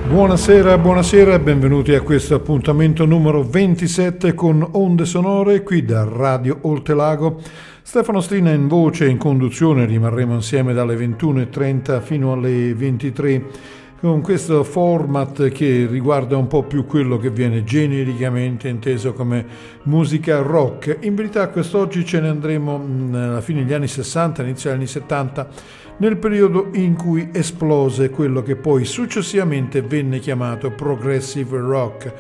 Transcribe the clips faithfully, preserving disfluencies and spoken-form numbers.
Buonasera, buonasera e benvenuti a questo appuntamento numero ventisette con Onde Sonore qui da Radio Oltelago. Stefano Strina in voce e in conduzione, rimarremo insieme dalle ventuno e trenta fino alle ventitré con questo format che riguarda un po' più quello che viene genericamente inteso come musica rock. In verità quest'oggi ce ne andremo alla fine degli anni sessanta, inizio degli anni settanta, nel periodo in cui esplose quello che poi successivamente venne chiamato progressive rock,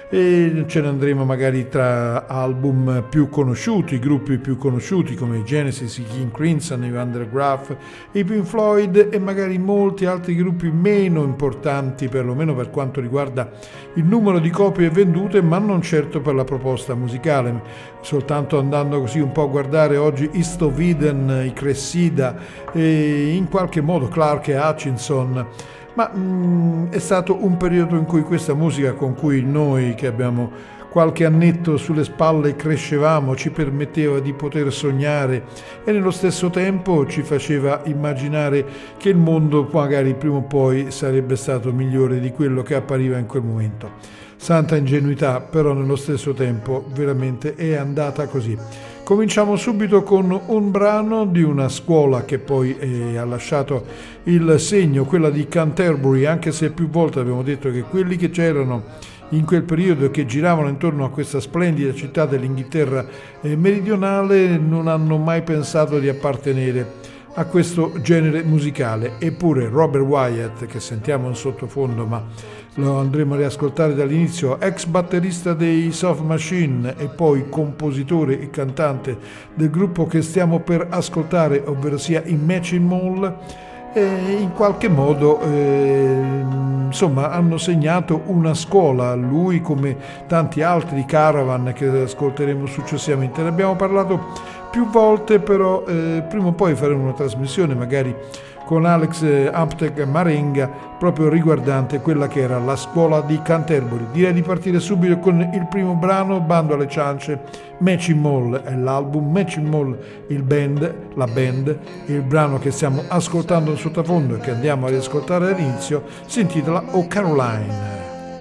e ce ne andremo magari tra album più conosciuti, gruppi più conosciuti come i Genesis, i King Crimson, i Van der Graaf, i Pink Floyd e magari molti altri gruppi meno importanti, perlomeno per quanto riguarda il numero di copie vendute, ma non certo per la proposta musicale. Soltanto andando così un po' a guardare oggi i Stoviden, i Cressida e in qualche modo Clark e Hutchinson, ma mm, è stato un periodo in cui questa musica, con cui noi che abbiamo qualche annetto sulle spalle crescevamo, ci permetteva di poter sognare e nello stesso tempo ci faceva immaginare che il mondo magari prima o poi sarebbe stato migliore di quello che appariva in quel momento. Santa ingenuità, però nello stesso tempo veramente è andata così. Cominciamo subito con un brano di una scuola che poi eh, ha lasciato il segno, quella di Canterbury, anche se più volte abbiamo detto che quelli che c'erano in quel periodo e che giravano intorno a questa splendida città dell'Inghilterra eh, meridionale non hanno mai pensato di appartenere a questo genere musicale. Eppure Robert Wyatt, che sentiamo in sottofondo ma lo andremo a riascoltare dall'inizio, ex batterista dei Soft Machine e poi compositore e cantante del gruppo che stiamo per ascoltare, ovvero sia i Matching Mall, e in qualche modo eh, insomma hanno segnato una scuola, lui come tanti altri di Caravan che ascolteremo successivamente. Ne abbiamo parlato più volte, però eh, prima o poi faremo una trasmissione magari con Alex Amptek Marenga proprio riguardante quella che era la scuola di Canterbury. Direi di partire subito con il primo brano, bando alle ciance, Matching Mall è l'album, Matching Mall il band, la band, il brano che stiamo ascoltando in sottofondo e che andiamo a riascoltare all'inizio si intitola Oh Caroline.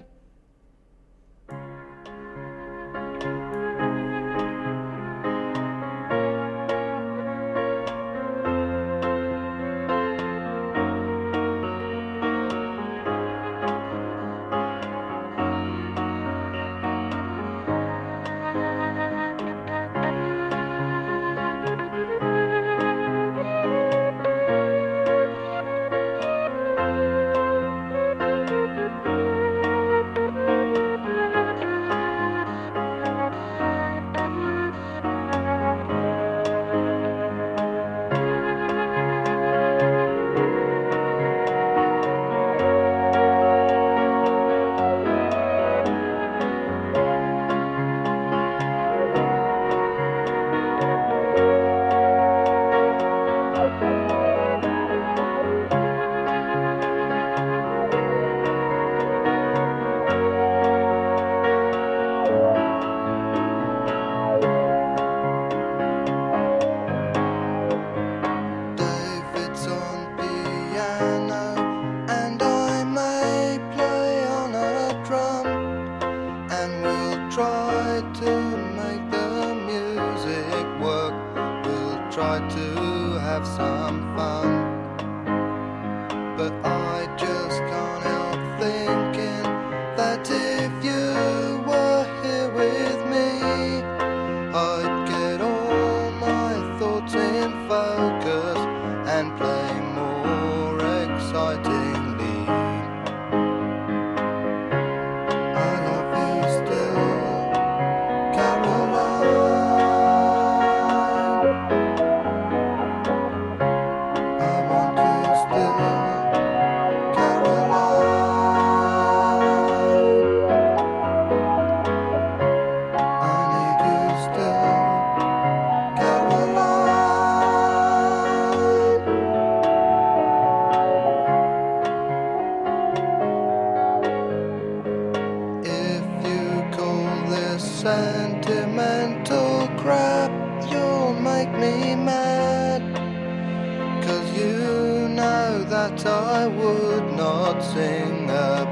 Sentimental crap, you'll make me mad, 'cause you know that I would not sing a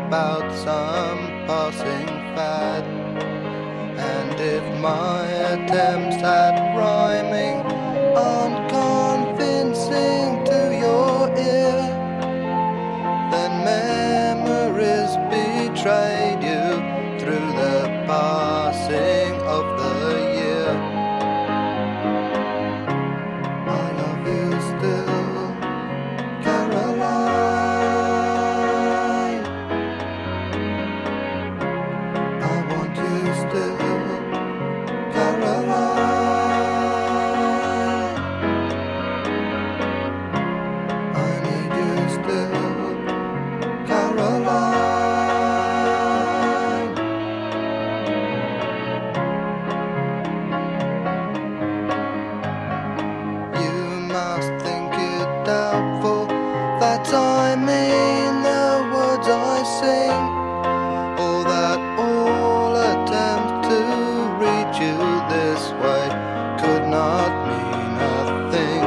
about some passing fad. And if my attempts at rhyming aren't convincing to your ear, then memories betrayed you through the passing of the year. I love you still, Caroline. I want you still, Caroline. I need you still, Caroline. I mean the words I sing, or that all attempts to reach you this way could not mean a thing.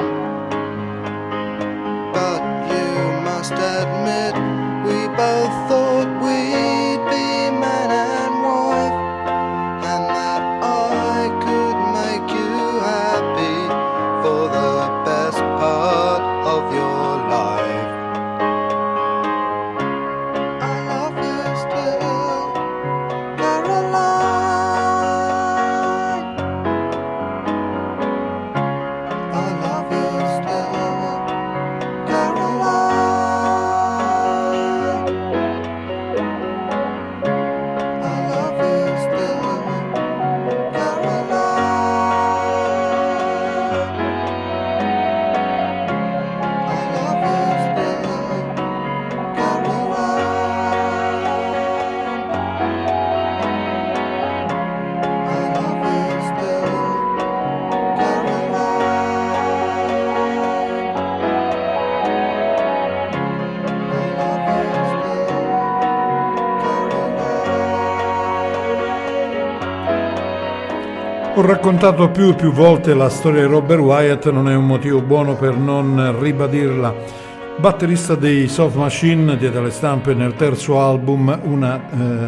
But you must admit we both thought we'd be man and wife, and that I could make you happy for the best part of your life. Ho raccontato più e più volte la storia di Robert Wyatt, non è un motivo buono per non ribadirla. Batterista dei Soft Machine, diede alle stampe nel terzo album una,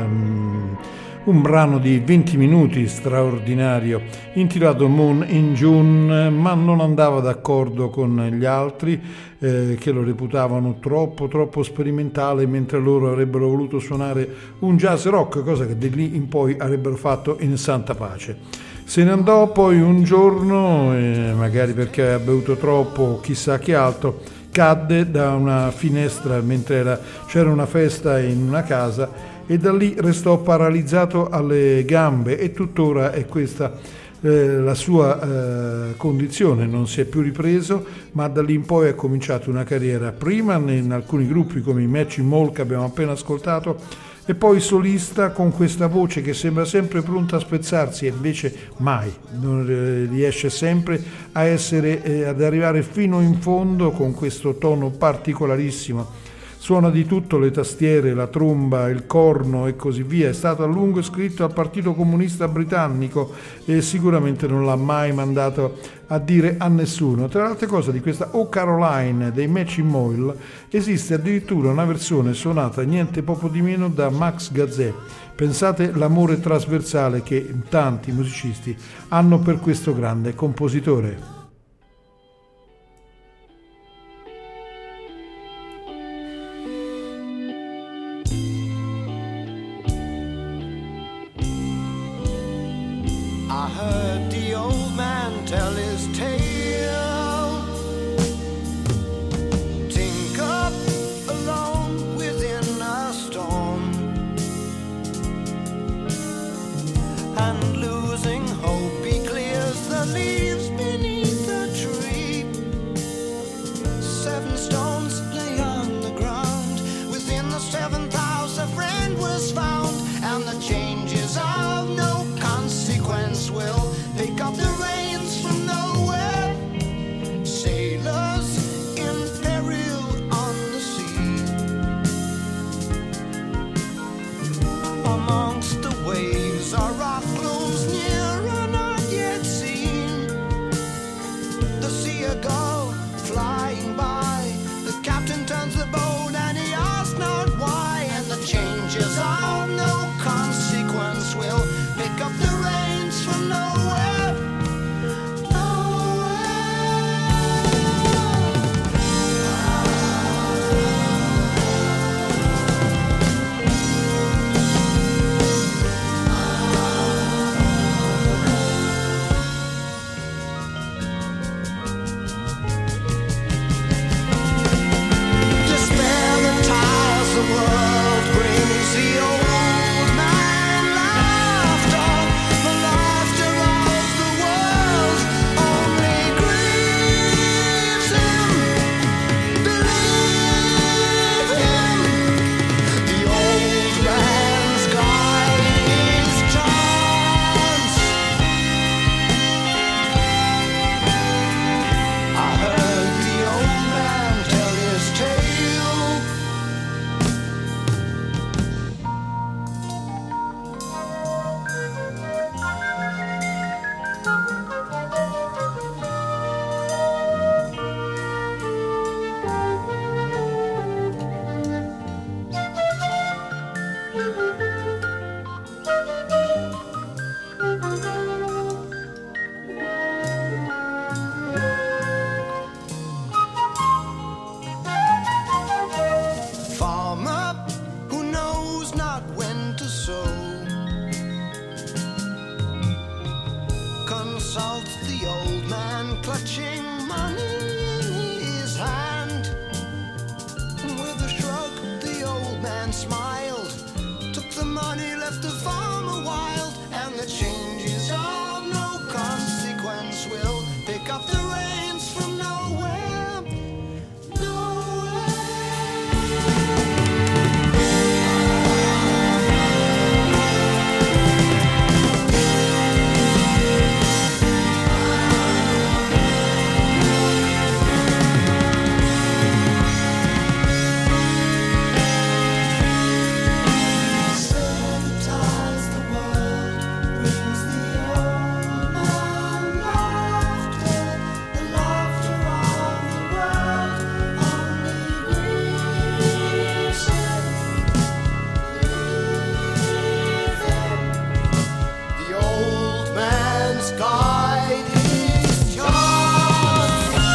ehm, un brano di venti minuti straordinario intitolato Moon in June, ma non andava d'accordo con gli altri eh, che lo reputavano troppo troppo sperimentale, mentre loro avrebbero voluto suonare un jazz rock, cosa che di lì in poi avrebbero fatto in santa pace. Se ne andò poi un giorno, eh, magari perché aveva bevuto troppo o chissà che altro, cadde da una finestra mentre era, c'era una festa in una casa e da lì restò paralizzato alle gambe e tuttora è questa eh, la sua eh, condizione. Non si è più ripreso, ma da lì in poi ha cominciato una carriera prima in alcuni gruppi come i Matching Mall che abbiamo appena ascoltato, e poi solista con questa voce che sembra sempre pronta a spezzarsi e invece mai, non riesce sempre a essere, eh, ad arrivare fino in fondo con questo tono particolarissimo. Suona di tutto, le tastiere, la tromba, il corno e così via. È stato a lungo iscritto al Partito Comunista Britannico e sicuramente non l'ha mai mandato a dire a nessuno. Tra le altre cose, di questa Oh Caroline dei Matching Mall esiste addirittura una versione suonata niente poco di meno da Max Gazzè. Pensate l'amore trasversale che tanti musicisti hanno per questo grande compositore. I heard the old man tell his tale. Think up alone within a storm, and losing hope he clears the leaves beneath smiled, took the money, left the farmer wild, and the changes of no consequence will pick up the reins from nowhere, nowhere. Sometimes the world brings the old man laughter, the laughter of the world only grieves him, leave him. The old man's guide is John.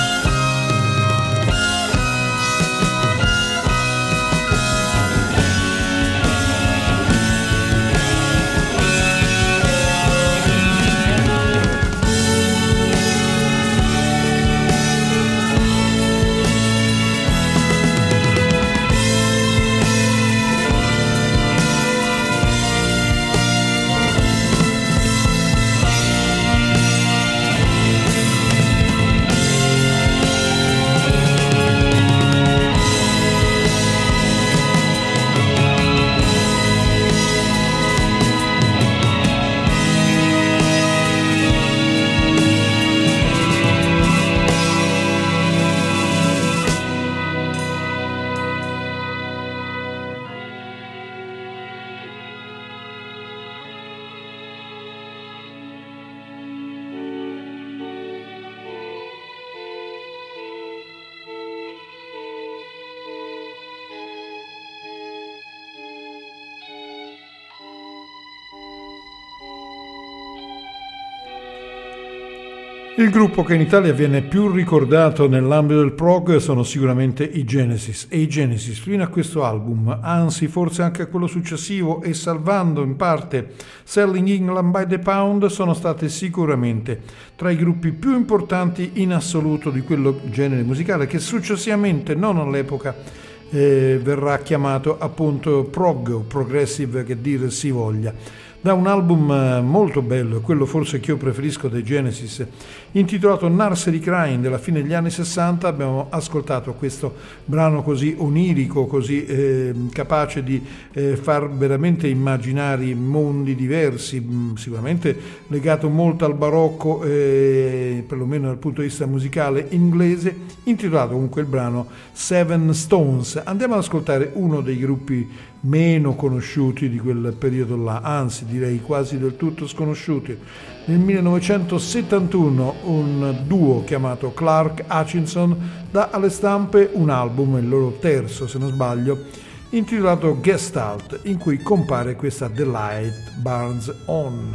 Il gruppo che in Italia viene più ricordato nell'ambito del prog sono sicuramente i Genesis, e i Genesis fino a questo album, anzi forse anche a quello successivo e salvando in parte Selling England by the Pound, sono stati sicuramente tra i gruppi più importanti in assoluto di quello genere musicale che successivamente, non all'epoca, eh, verrà chiamato appunto prog o progressive, che dire si voglia. Da un album molto bello, quello forse che io preferisco dei Genesis, intitolato Nursery Crying della fine degli anni sessanta, abbiamo ascoltato questo brano così onirico, così eh, capace di eh, far veramente immaginare mondi diversi, mh, sicuramente legato molto al barocco, eh, perlomeno dal punto di vista musicale inglese, intitolato comunque il brano Seven Stones. Andiamo ad ascoltare uno dei gruppi meno conosciuti di quel periodo là, anzi direi quasi del tutto sconosciuti. Nel millenovecentosettantuno un duo chiamato Clark Hutchinson dà alle stampe un album, il loro terzo se non sbaglio, intitolato Gestalt, in cui compare questa The Light Burns On.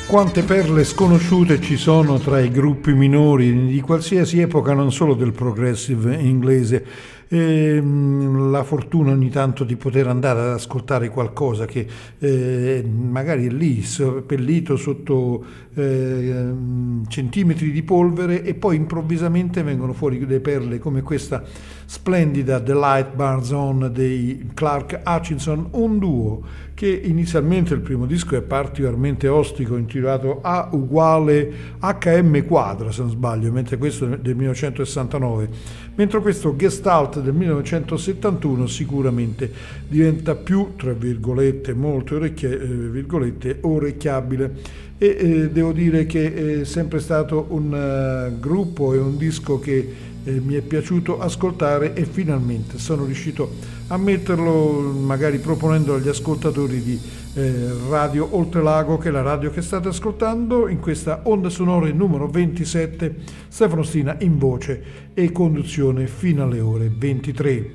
Quante perle sconosciute ci sono tra i gruppi minori di qualsiasi epoca, non solo del progressive inglese. E, mh, la fortuna ogni tanto di poter andare ad ascoltare qualcosa che eh, magari è lì seppellito sotto eh, centimetri di polvere, e poi improvvisamente vengono fuori delle perle come questa splendida The Light Burns On dei Clark Hutchinson, un duo che inizialmente il primo disco è particolarmente ostico, intitolato A uguale acca emme quadra se non sbaglio, mentre questo è del millenovecentosessantanove, mentre questo Gestalt del millenovecentosettantuno sicuramente diventa più, tra virgolette, molto orecchie, eh, virgolette, orecchiabile. E eh, devo dire che è sempre stato un uh, gruppo e un disco che eh, mi è piaciuto ascoltare, e finalmente sono riuscito a metterlo, magari proponendo agli ascoltatori di eh, Radio Oltrelago, che è la radio che state ascoltando, in questa Onde Sonore numero ventisette. Stefano Stina in voce e conduzione fino alle ore ventitré.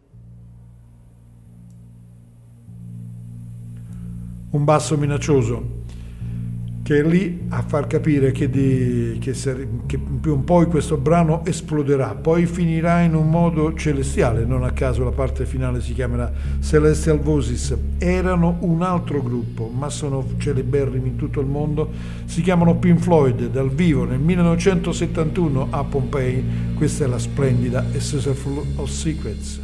Un basso minaccioso che è lì a far capire che, di, che, che più un po' questo brano esploderà, poi finirà in un modo celestiale. Non a caso la parte finale si chiamerà Celestial Voices. Erano un altro gruppo, ma sono celeberrimi in tutto il mondo, si chiamano Pink Floyd, dal vivo nel millenovecentosettantuno a Pompei. Questa è la splendida A Full of Secrets.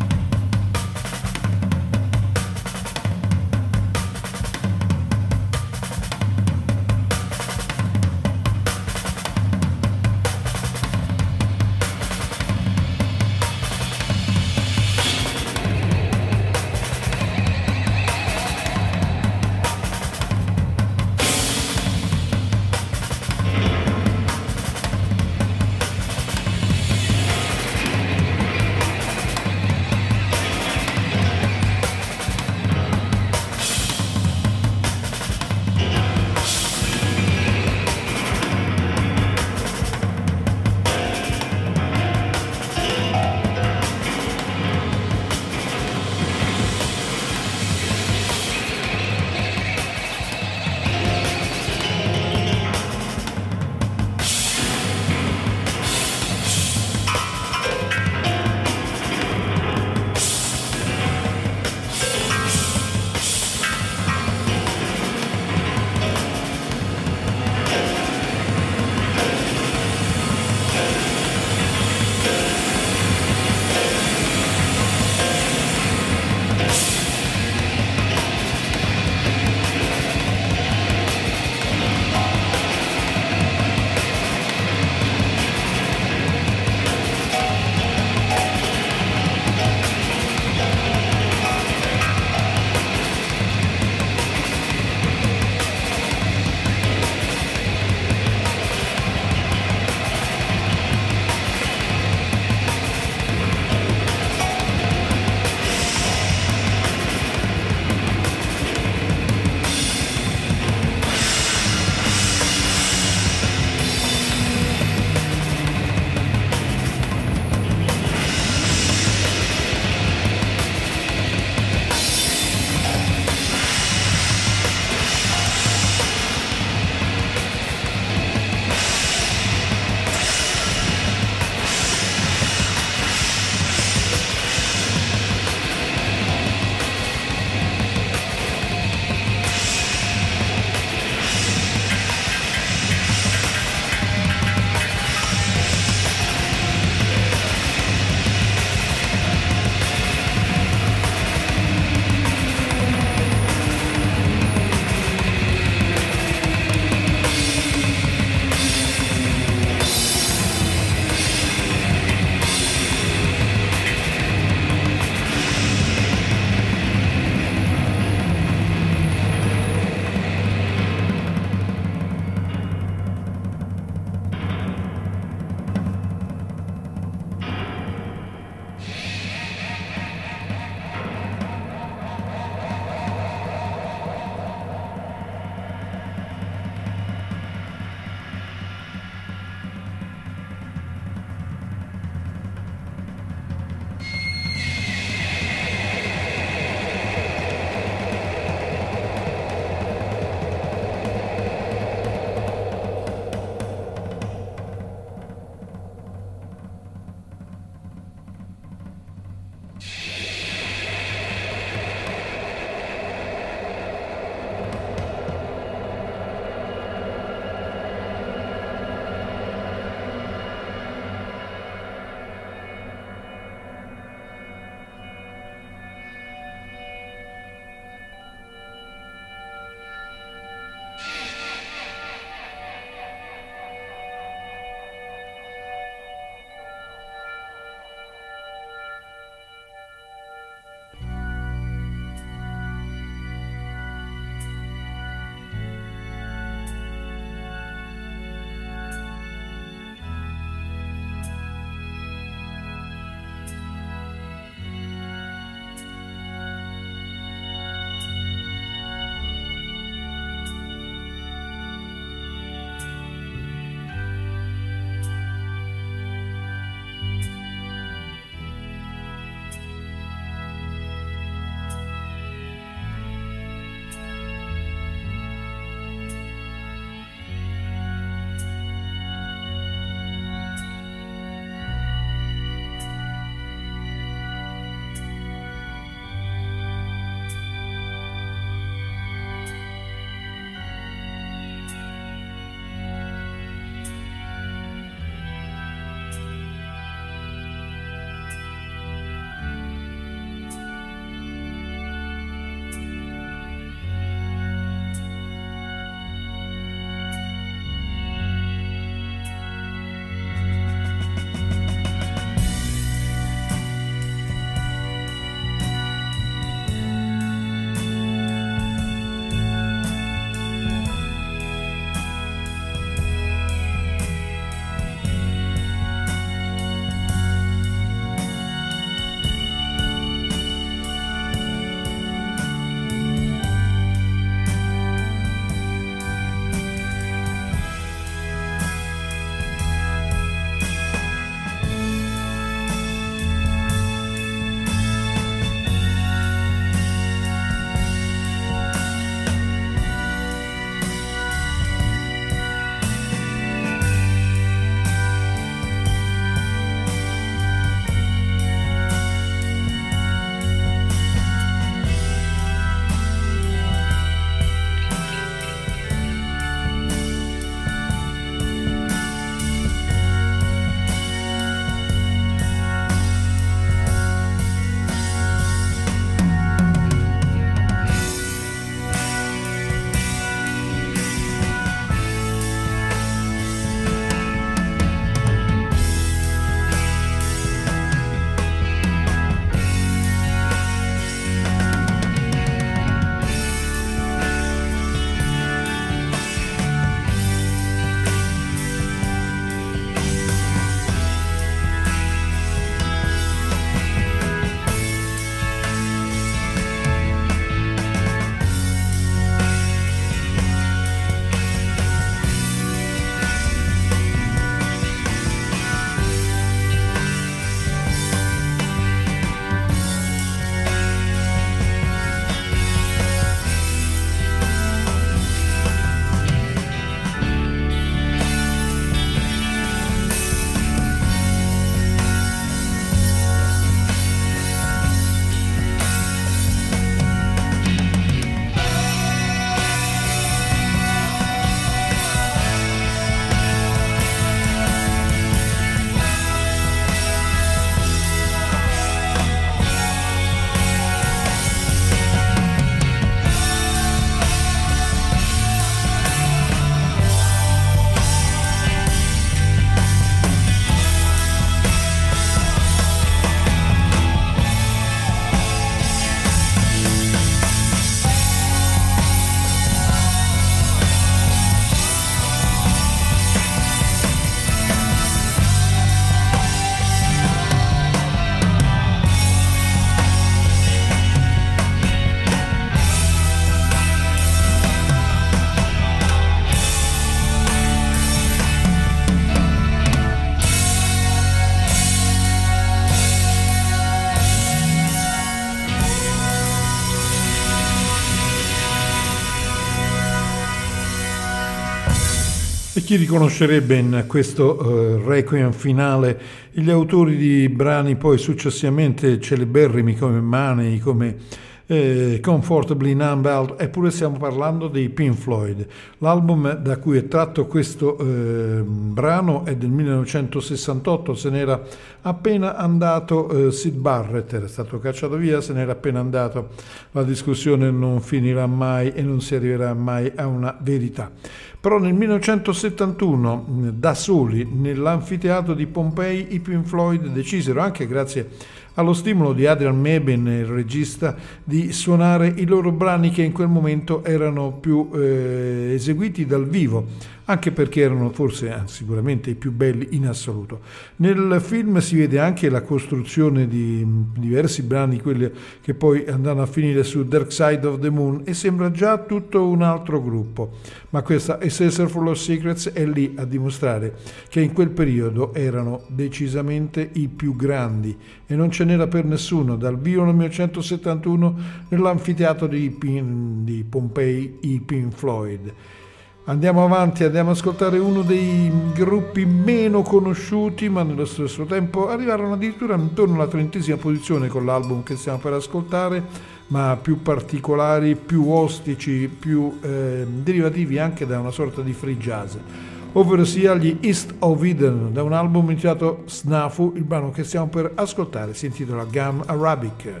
E chi riconoscerebbe in questo uh, requiem finale gli autori di brani poi successivamente celeberrimi come Money, come eh, Comfortably Numb, eppure stiamo parlando dei Pink Floyd. L'album da cui è tratto questo eh, brano è del millenovecentosessantotto, se n'era appena andato eh, Syd Barrett, era stato cacciato via, se n'era appena andato. La discussione non finirà mai e non si arriverà mai a una verità. Però nel millenovecentosettantuno, da soli, nell'anfiteatro di Pompei, i Pink Floyd decisero, anche grazie allo stimolo di Adrian Mebane, il regista, di suonare i loro brani che in quel momento erano più eh, eseguiti dal vivo, anche perché erano forse eh, sicuramente i più belli in assoluto. Nel film si vede anche la costruzione di diversi brani, quelli che poi andranno a finire su Dark Side of the Moon, e sembra già tutto un altro gruppo, ma questa A Saucer Full of Secrets è lì a dimostrare che in quel periodo erano decisamente i più grandi e non ce n'era per nessuno. Dal vivo nel millenovecentosettantuno nell'anfiteatro di, Pin, di Pompei, i Pink Floyd. Andiamo avanti, andiamo ad ascoltare uno dei gruppi meno conosciuti, ma nello stesso tempo arrivarono addirittura intorno alla trentesima posizione con l'album che stiamo per ascoltare, ma più particolari, più ostici, più eh, derivativi anche da una sorta di free jazz, ovvero sia gli East of Eden, da un album intitolato Snafu. Il brano che stiamo per ascoltare si intitola Gum Arabic.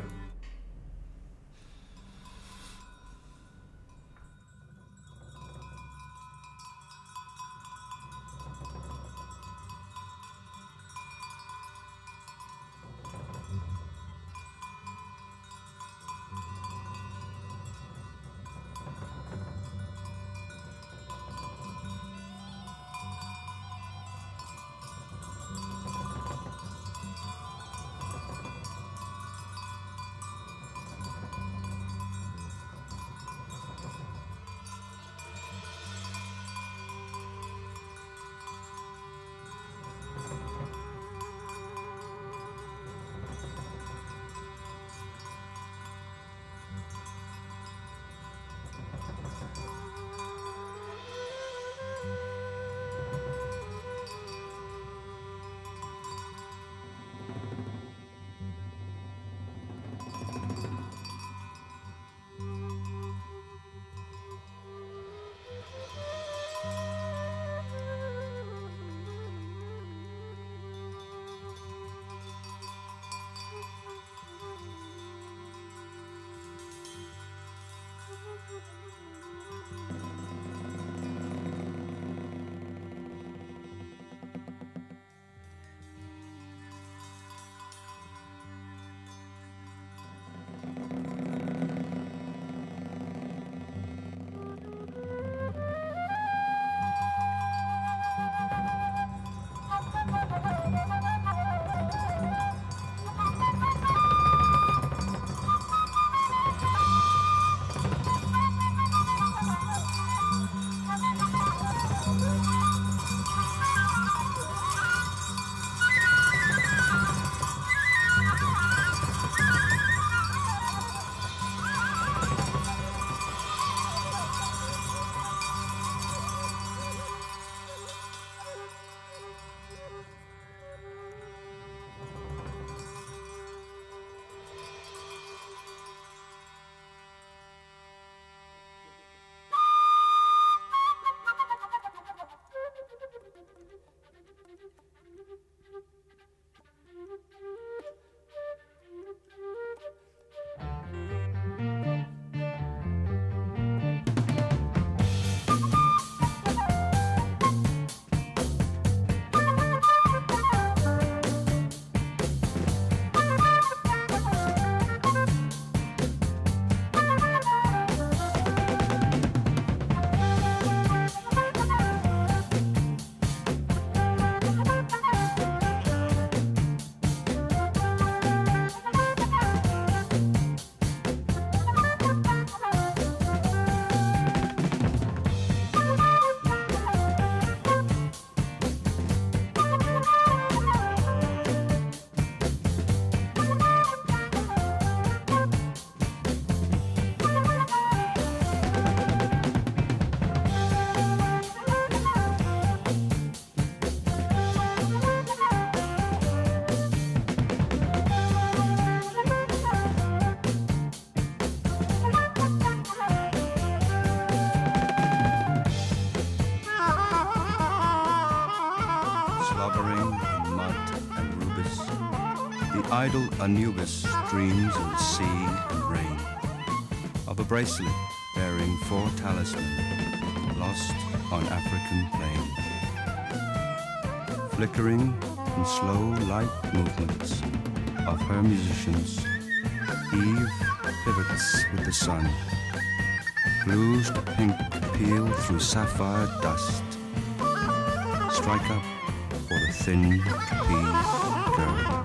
idle Anubis dreams of sea and rain, of a bracelet bearing four talismans lost on African plains. Flickering in slow, light movements of her musicians, Eve pivots with the sun, blues to pink peel through sapphire dust. Strike up for the thin pea girl.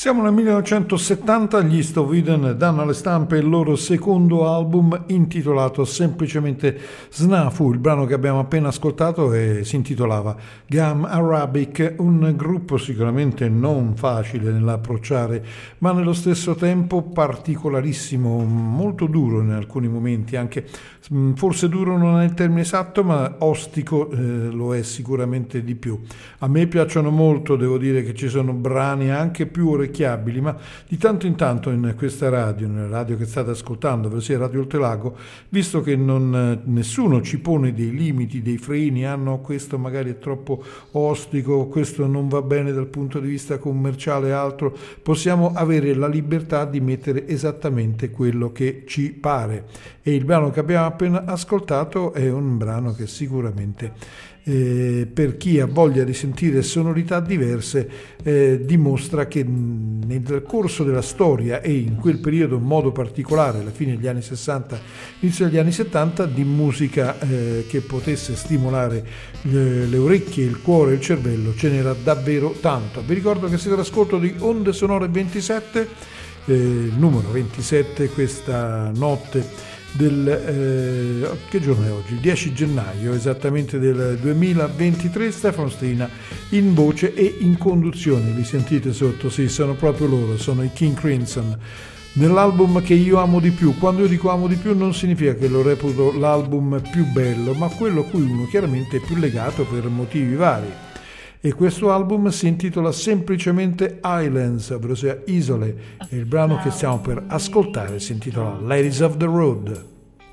Siamo nel millenovecentosettanta, gli Stoviden danno alle stampe il loro secondo album intitolato semplicemente Snafu. Il brano che abbiamo appena ascoltato è, si intitolava Gam Arabic, un gruppo sicuramente non facile nell'approcciare, ma nello stesso tempo particolarissimo, molto duro in alcuni momenti, anche forse duro non è il termine esatto, ma ostico eh, lo è sicuramente di più. A me piacciono molto, devo dire che ci sono brani anche più orecchiabili, ma di tanto in tanto in questa radio, nella radio che state ascoltando, ossia Radio Oltelago, visto che non, nessuno ci pone dei limiti, dei freni, ah no, questo magari è troppo ostico, questo non va bene dal punto di vista commerciale e altro, possiamo avere la libertà di mettere esattamente quello che ci pare. E il brano che abbiamo appena ascoltato è un brano che sicuramente eh, per chi ha voglia di sentire sonorità diverse eh, dimostra che nel corso della storia e in quel periodo in modo particolare, alla fine degli anni sessanta, inizio degli anni settanta, di musica eh, che potesse stimolare le, le orecchie, il cuore e il cervello ce n'era davvero tanto. Vi ricordo che siete all'ascolto di Onde Sonore ventisette, eh, il numero ventisette questa notte del eh, che giorno è oggi? dieci gennaio esattamente del duemilaventitré. Stefano Strina in voce e in conduzione, li sentite sotto? Sì, sono proprio loro, sono i King Crimson, nell'album che io amo di più. Quando io dico amo di più non significa che lo reputo l'album più bello, ma quello a cui uno chiaramente è più legato per motivi vari. E questo album si intitola semplicemente Islands, ovvero sia Isole, e il brano che stiamo per ascoltare si intitola Ladies of the Road.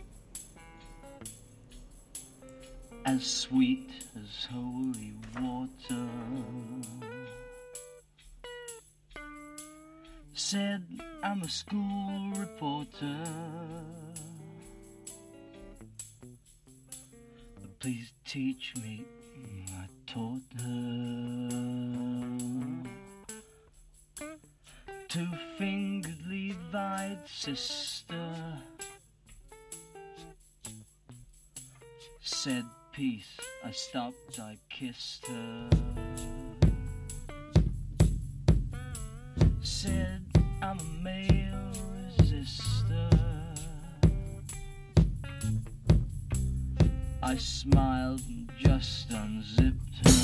As sweet as holy water, said I'm a school reporter, please teach me. I taught her two-fingered Levite sister, said peace, I stopped, I kissed her, said I'm a male resistor, I smiled and just unzipped her.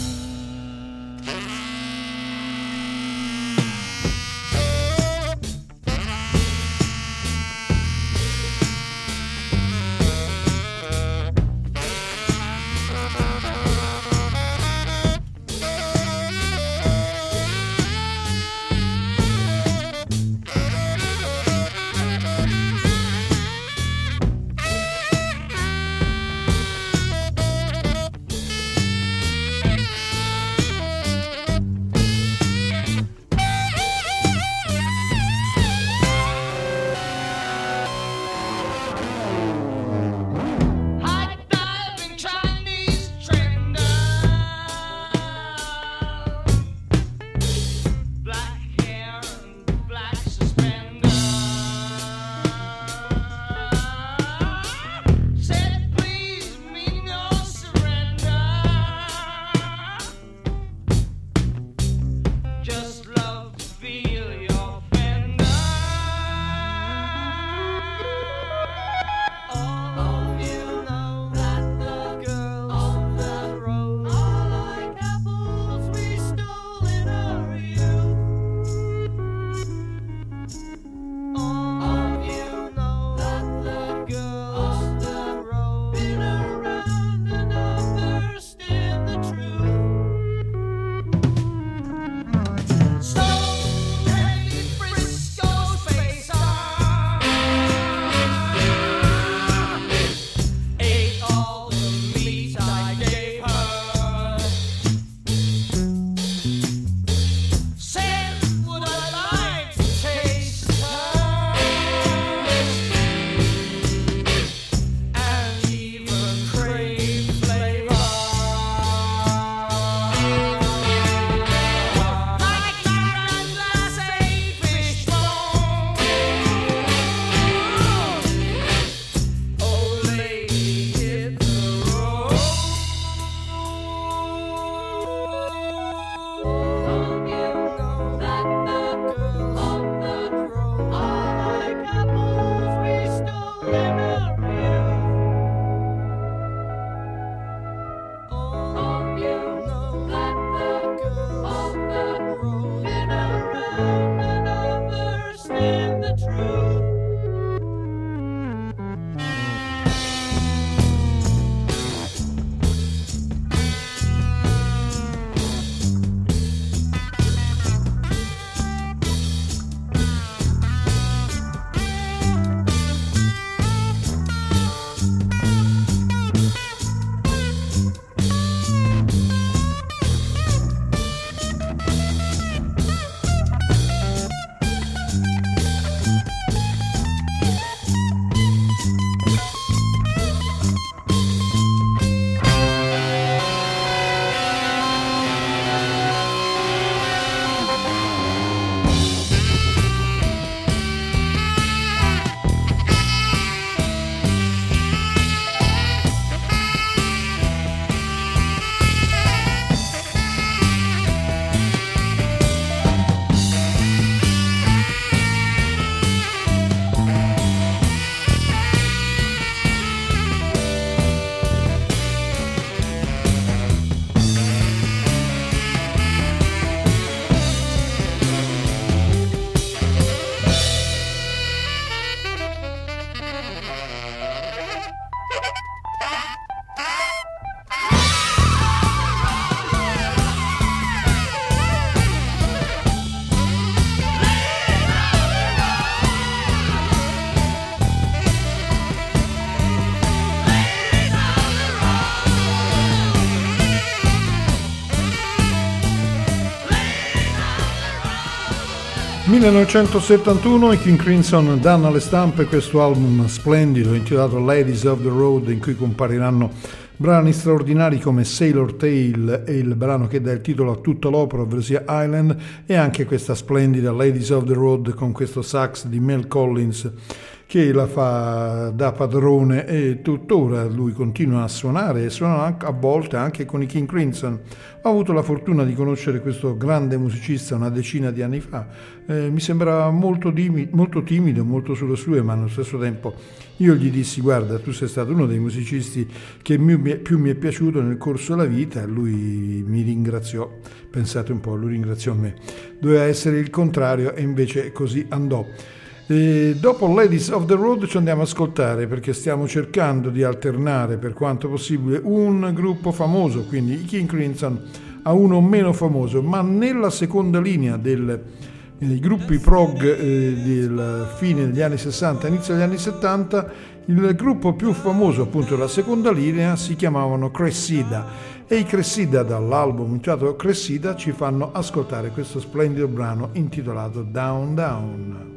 millenovecentosettantuno i King Crimson danno alle stampe questo album splendido intitolato Ladies of the Road, in cui compariranno brani straordinari come Sailor Tale e il brano che dà il titolo a tutta l'opera, ovvero sia Island, e anche questa splendida Ladies of the Road con questo sax di Mel Collins che la fa da padrone, e tuttora lui continua a suonare e suona anche, a volte anche con i King Crimson. Ho avuto la fortuna di conoscere questo grande musicista una decina di anni fa, eh, mi sembrava molto, dimi, molto timido, molto sulle sue, ma allo stesso tempo io gli dissi: guarda, tu sei stato uno dei musicisti che mi, più mi è piaciuto nel corso della vita, e lui mi ringraziò. Pensate un po', lui ringraziò me, doveva essere il contrario e invece così andò. E dopo Ladies of the Road ci andiamo ad ascoltare, perché stiamo cercando di alternare per quanto possibile un gruppo famoso, quindi i King Crimson, a uno meno famoso, ma nella seconda linea del, dei gruppi prog eh, del fine degli anni sessanta, inizio degli anni settanta. Il gruppo più famoso, appunto della seconda linea, si chiamavano Cressida, e i Cressida, dall'album intitolato Cressida, ci fanno ascoltare questo splendido brano intitolato Down Down.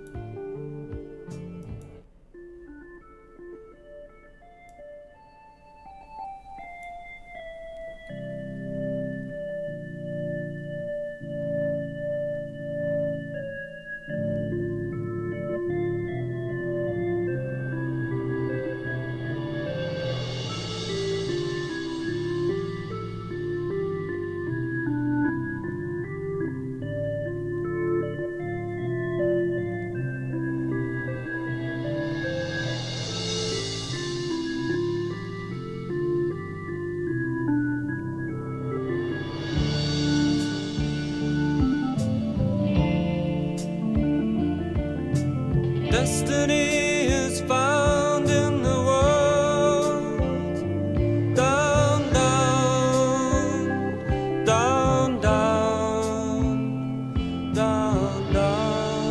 Destiny is found in the world. Down, down, down, down, down, down.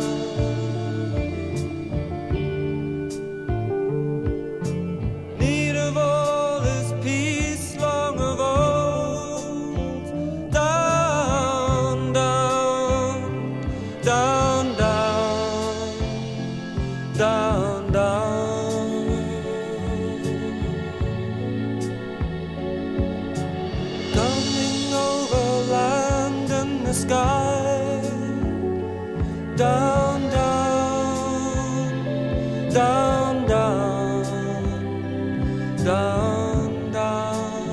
Need of all is peace long of old. Down, down, down, down. Down, down. Coming over land and the sky. Down, down, down, down, down, down.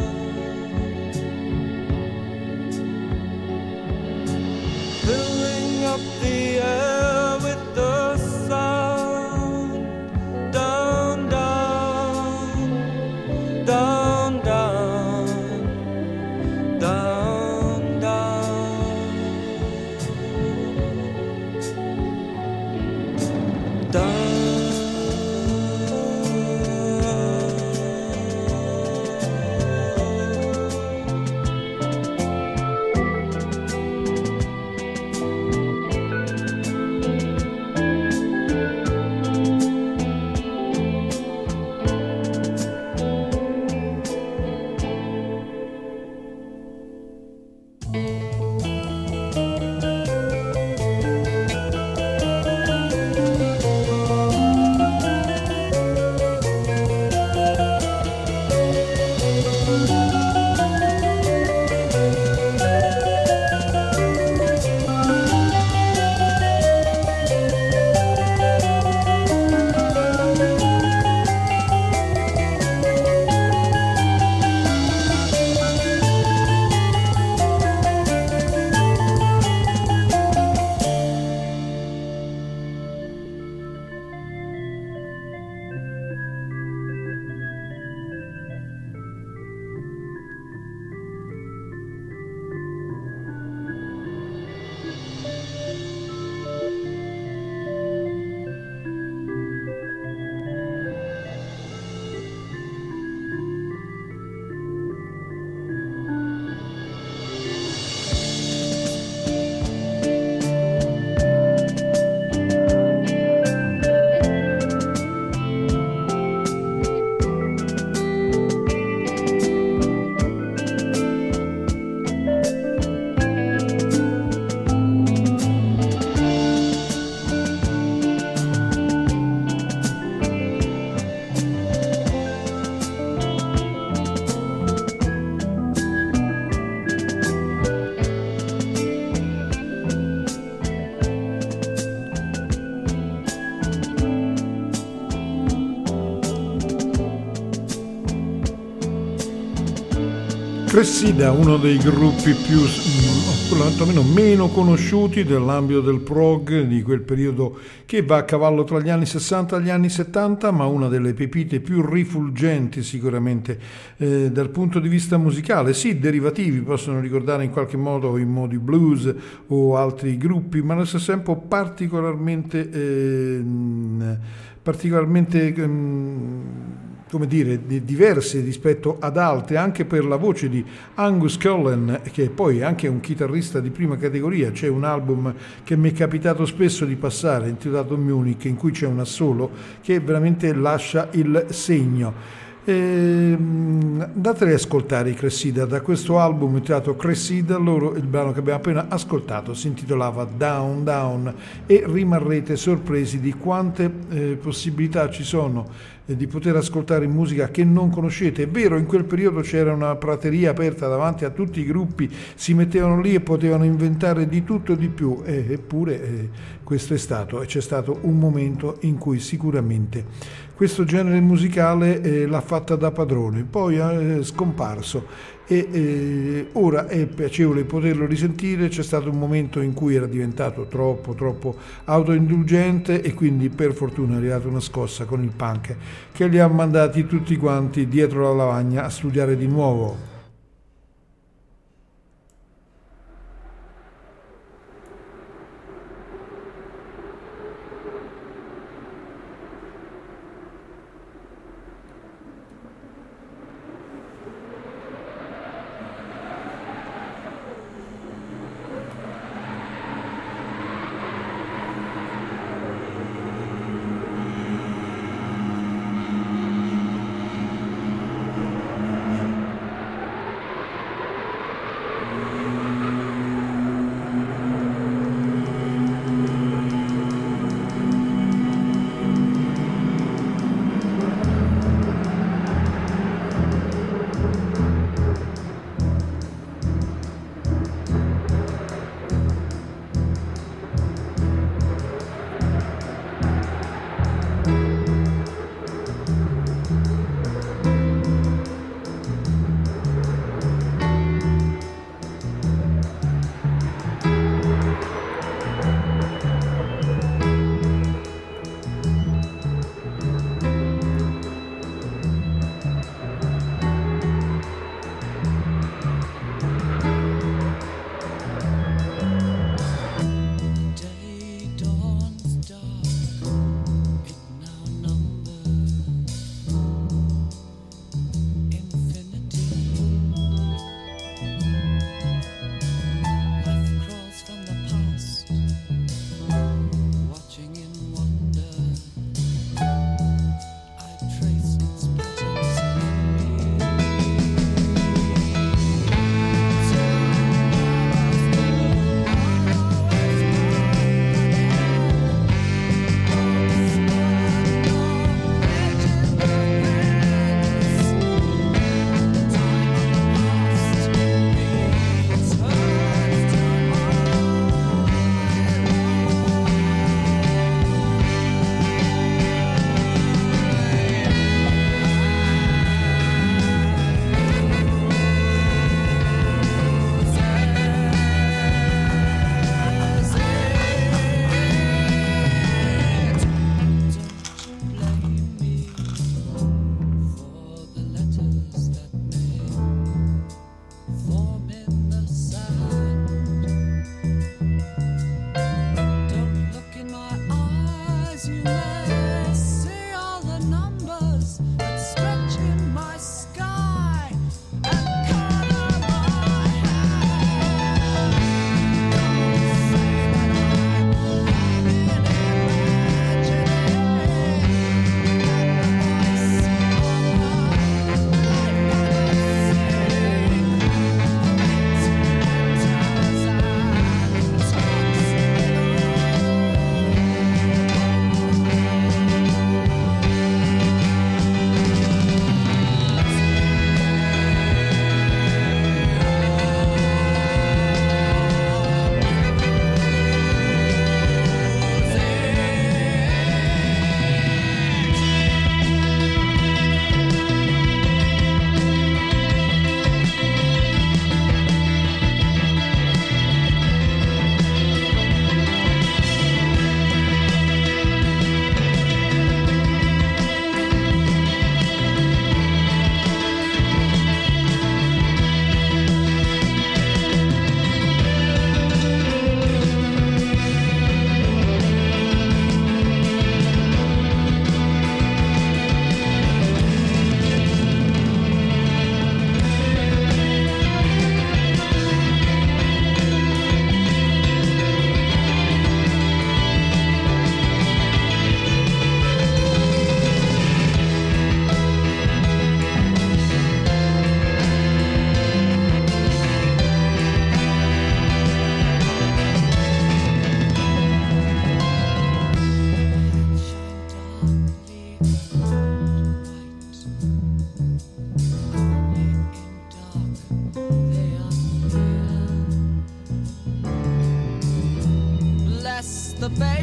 Filling up the air with the sound. Down, down, down, down, down, down, down. Cressida, uno dei gruppi più, quantomeno meno conosciuti dell'ambito del prog di quel periodo che va a cavallo tra gli anni sessanta e gli anni settanta, ma una delle pepite più rifulgenti sicuramente eh, dal punto di vista musicale. Sì, derivativi possono ricordare in qualche modo i modi blues o altri gruppi, ma allo stesso tempo particolarmente eh, particolarmente ehm, come dire, diverse rispetto ad altre, anche per la voce di Angus Cullen, che poi è anche un chitarrista di prima categoria. C'è un album che mi è capitato spesso di passare, intitolato Munich, in cui c'è un assolo che veramente lascia il segno. E, andateli ad ascoltare i Cressida da questo album intitolato Cressida. Loro, il brano che abbiamo appena ascoltato si intitolava Down Down, e rimarrete sorpresi di quante eh, possibilità ci sono eh, di poter ascoltare musica che non conoscete. È vero, in quel periodo c'era una prateria aperta davanti a tutti i gruppi, si mettevano lì e potevano inventare di tutto e di più, eh, eppure eh, questo è stato, e c'è stato un momento in cui sicuramente questo genere musicale eh, l'ha fatta da padrone, poi è scomparso e eh, ora è piacevole poterlo risentire. C'è stato un momento in cui era diventato troppo troppo autoindulgente e quindi per fortuna è arrivata una scossa con il punk che li ha mandati tutti quanti dietro la lavagna a studiare di nuovo.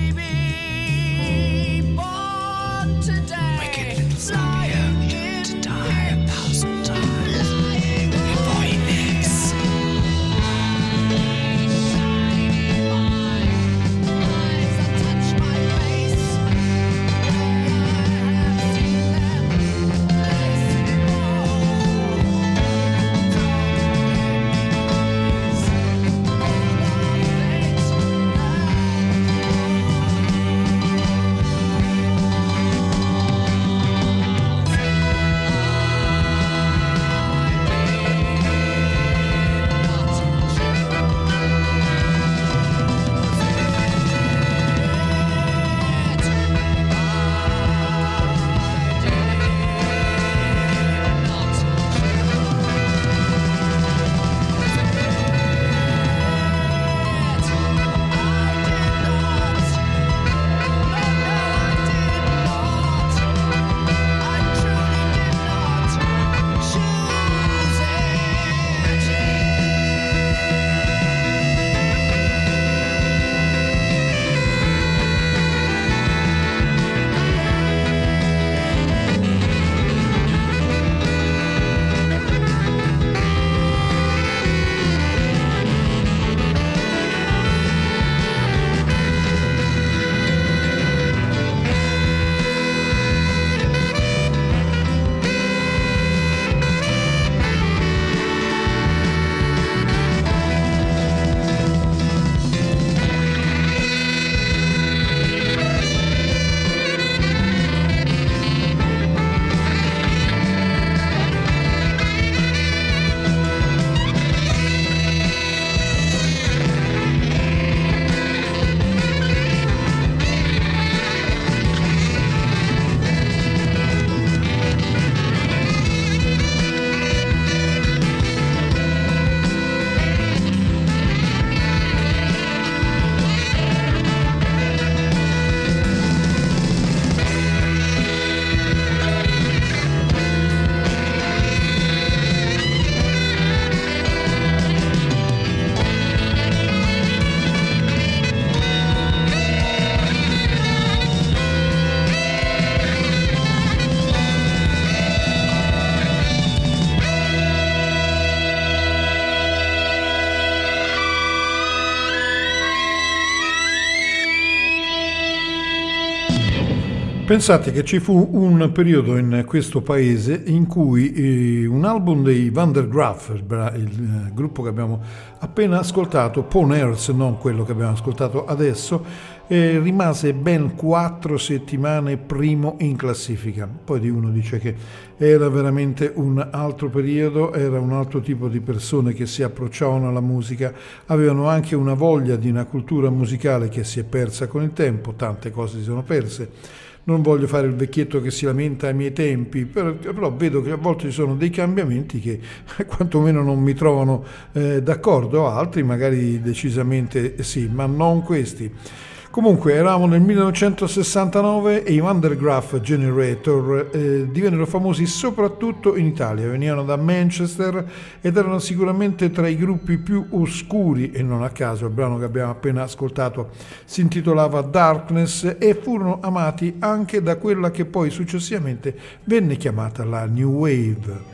Pensate che ci fu un periodo in questo paese in cui eh, un album dei Van der Graaf, il, il eh, gruppo che abbiamo appena ascoltato, Pawn Earth, non quello che abbiamo ascoltato adesso, eh, rimase ben quattro settimane primo in classifica. Poi di uno dice che era veramente un altro periodo, era un altro tipo di persone che si approcciavano alla musica, avevano anche una voglia di una cultura musicale che si è persa con il tempo, tante cose si sono perse. Non voglio fare il vecchietto che si lamenta ai miei tempi, però, però vedo che a volte ci sono dei cambiamenti che quantomeno non mi trovano eh, d'accordo, altri magari decisamente sì, ma non questi. Comunque eravamo nel millenovecentosessantanove e i Van der Graaf Generator eh, divennero famosi soprattutto in Italia, venivano da Manchester ed erano sicuramente tra i gruppi più oscuri, e non a caso il brano che abbiamo appena ascoltato si intitolava Darkness, e furono amati anche da quella che poi successivamente venne chiamata la New Wave.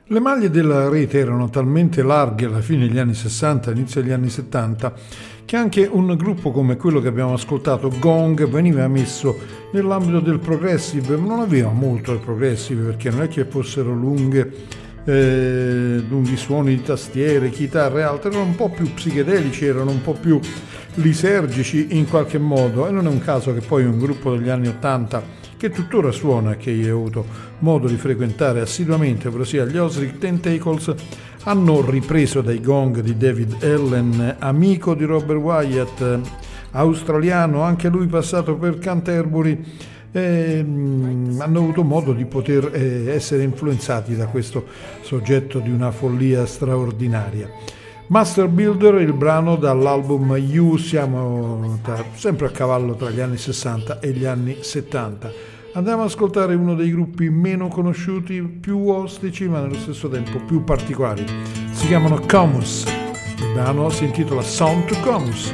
Le maglie della rete erano talmente larghe alla fine degli anni sessanta, inizio degli anni settanta, che anche un gruppo come quello che abbiamo ascoltato, Gong, veniva messo nell'ambito del progressive, ma non aveva molto il progressive perché non è che fossero lunghe, eh, lunghi suoni di tastiere, chitarre e altro, erano un po' più psichedelici, erano un po' più lisergici in qualche modo, e non è un caso che poi un gruppo degli anni ottanta che tuttora suona, che io ho avuto modo di frequentare assiduamente, ovvero sia gli Ozric Tentacles, hanno ripreso dai Gong di David Allen, amico di Robert Wyatt, australiano, anche lui passato per Canterbury, eh, hanno avuto modo di poter eh, essere influenzati da questo soggetto di una follia straordinaria. Master Builder, il brano dall'album You, siamo tra, sempre a cavallo tra gli anni sessanta e gli anni settanta. Andiamo ad ascoltare uno dei gruppi meno conosciuti, più ostici ma nello stesso tempo più particolari. Si chiamano Comus, il brano si intitola Sound to Comus.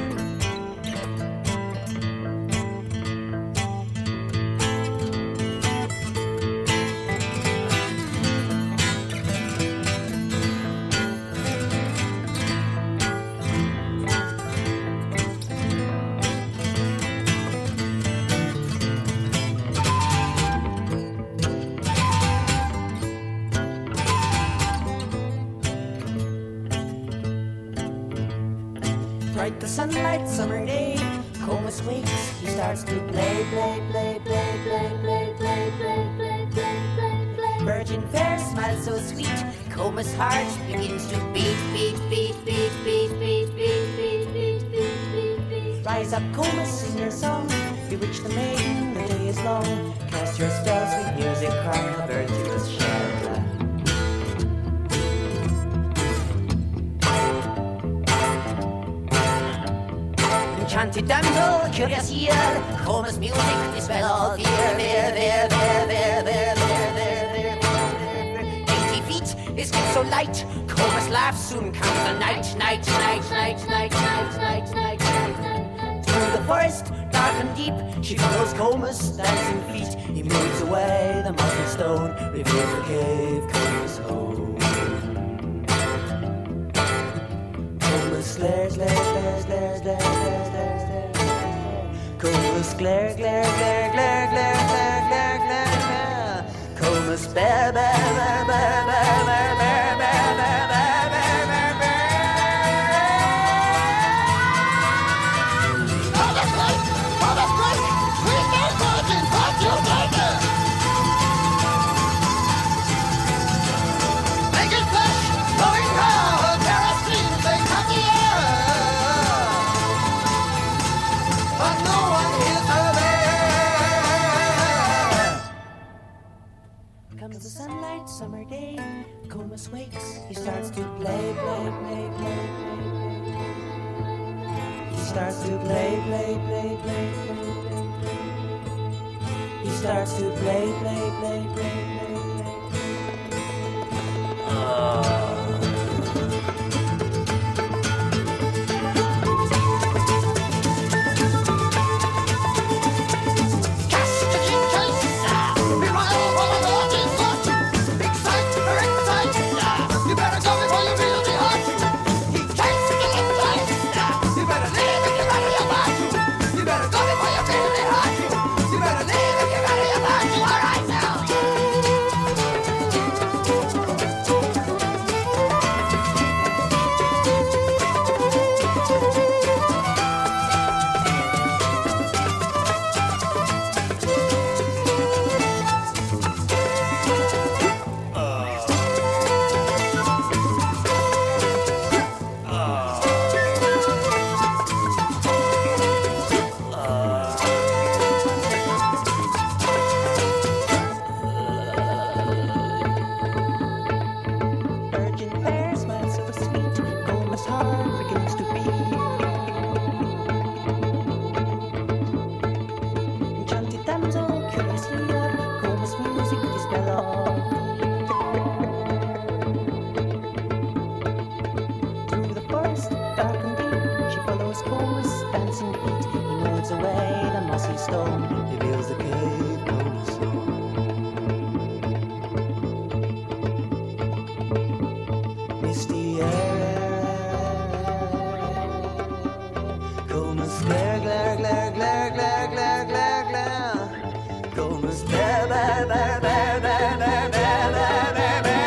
Bright the sunlight, summer day, Comus wakes, he starts to play, play, play, play, play, play, play, play, play, play, play, play. Virgin fair smells so sweet, Comus' heart begins to beat, beat, beat, beat, beat, beat, beat, beat, beat, beat, beat, beat. Rise up, Comus, sing your song, bewitch the maiden, the day is long. Cast your spell, sweet music, cry a virtuous shell. Enchanted damsel, curious ear, Comus' music dispel all fear. There, there, there, there, there, there, there, there, there. Eighty feet, his skin so light, Comus laughs, soon comes the night, night, night, night, night, night, night, night, night. Through the forest, dark and deep, she follows Comus' dancing feet. He moves away, the mossy stone reveals the cave, Comus' home. Comus glares, glares, glares, glares, glares, glares, glares, glares. Comus glare, glare, glare, glare, glare, glare, glare, glare, glare. Comus bear, bear, bear, bear, bear, bear, bear, bear, bear, bear, bear, bear, bear. Oh, that's right! Oh, that's right! Sweet no virgin, hot you like it! Making flesh, blowing hard, there are streams, they cut the air. But no one hears her there. Comes the sunlight, summer day, Comus wakes, he starts to play, play, play, play, play, play. He starts to play, play, play, play, play, play, play. He starts to play, play, play, play, play, play. Oh. Miss Glare, glare, glare, glare, glare, glare, glare, glare. Go, Miss Glare, glare, glare, glare, glare, glare, glare, glare, glare, glare.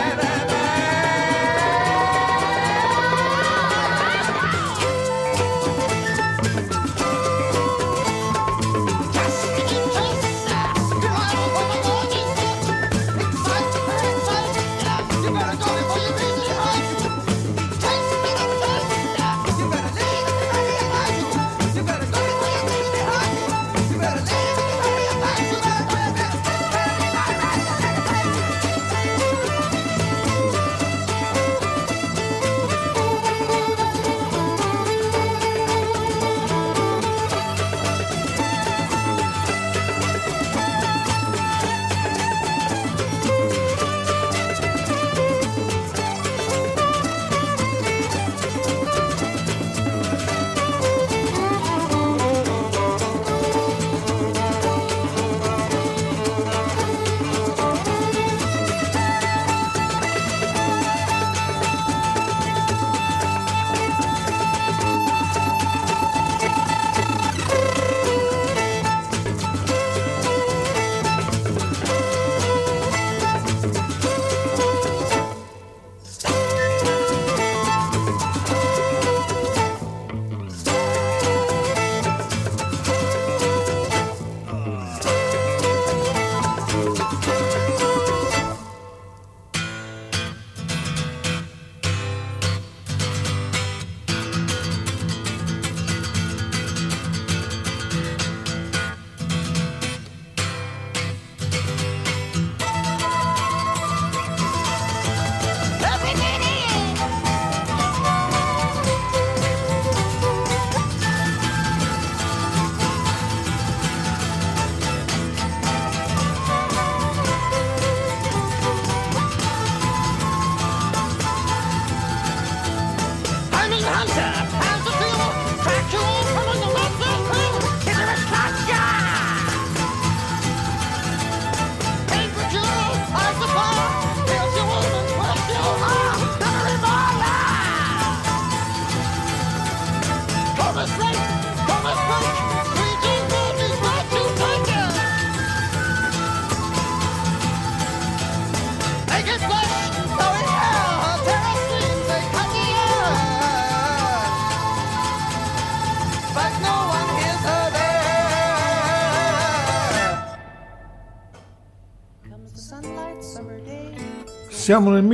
Siamo nel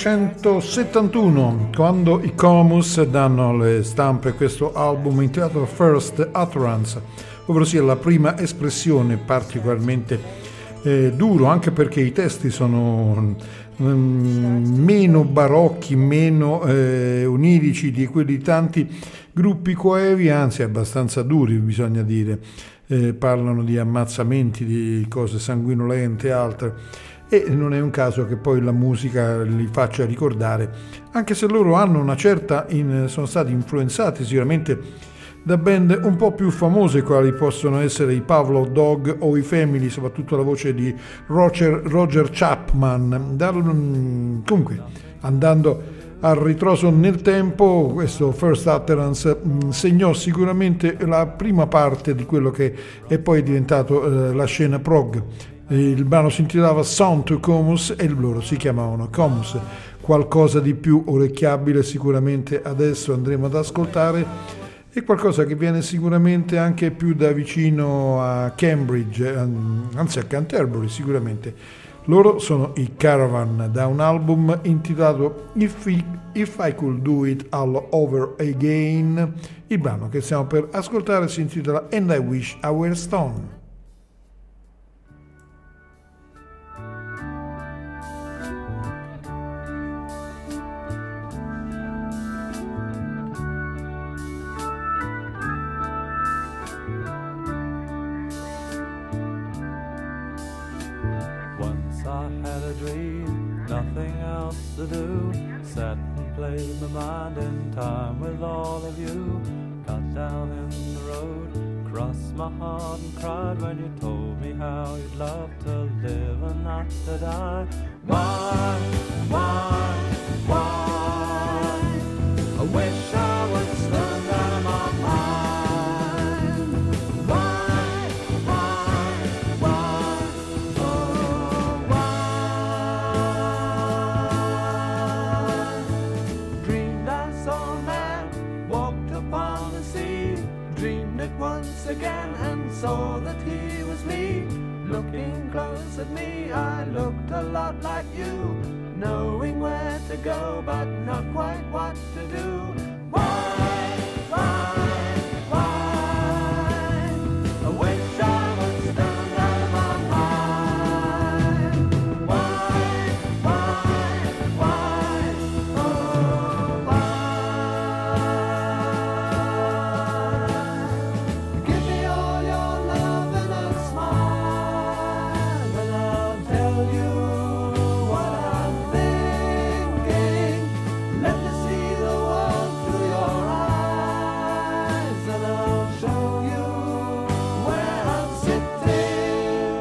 millenovecentosettantuno, quando i Comus danno alle stampe questo album intitolato First Utterance, ovvero sia la prima espressione, particolarmente eh, duro, anche perché i testi sono mm, meno barocchi, meno eh, onirici di quelli di tanti gruppi coevi, anzi abbastanza duri, bisogna dire. Eh, parlano di ammazzamenti, di cose sanguinolente e altre. E non è un caso che poi la musica li faccia ricordare, anche se loro hanno una certa in, sono stati influenzati sicuramente da band un po' più famose, quali possono essere i Pavlov Dog o i Family, soprattutto la voce di Roger, Roger Chapman. Dal, comunque, andando a ritroso nel tempo, questo First Utterance mh, segnò sicuramente la prima parte di quello che è poi diventato eh, la scena prog. Il brano si intitolava Sound to Comus e loro si chiamavano Comus. Qualcosa di più orecchiabile sicuramente adesso andremo ad ascoltare, e qualcosa che viene sicuramente anche più da vicino a Cambridge, anzi a Canterbury sicuramente. Loro sono i Caravan, da un album intitolato If I, If I Could Do It All Over Again. Il brano che stiamo per ascoltare si intitola And I Wish I Were Stone. Nothing else to do, sat and played my mind in time with all of you. Got down in the road, crossed my heart and cried when you told me how you'd love to live and not to die. Why, why, why? I wish I would stand out of my mind. once again and saw that he was me. Looking close at me, I looked a lot like you, knowing where to go but not quite what to do. Why, why, why? I wish I was stoned out of my mind. Why, why, why? Oh, why? Give me all your love and a smile, and I'll tell you what I'm thinking. Let me see the world through your eyes, and I'll show you where I'm sitting.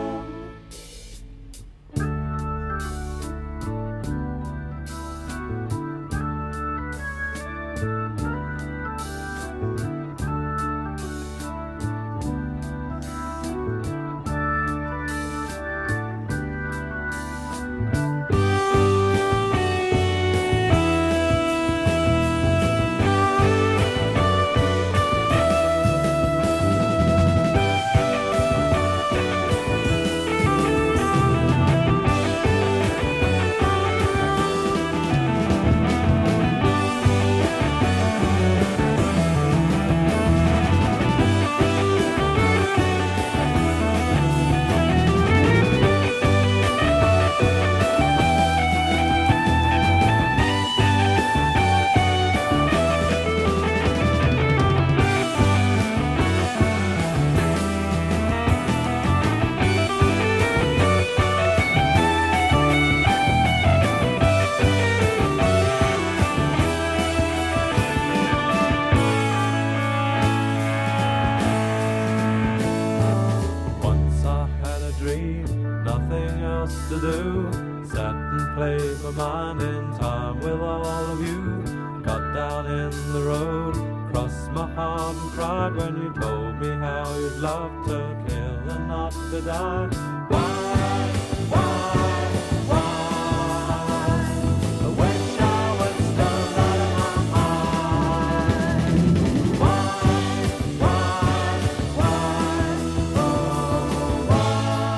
Once I had a dream, nothing else to do. Sat and played my mind in time with all of you. Got down in the road, crossed my heart and cried when you told me how you'd love to kill and not to die. Why, why, why? I wish I was stoned out of my mind. Why, why, why? Oh, why?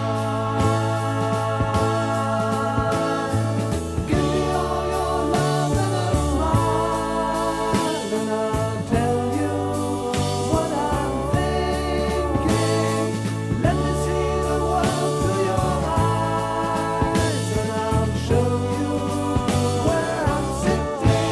Give me all your love and a smile, and I'll tell you what I'm thinking. Let me see the world through your eyes, and I'll show you where I'm sitting.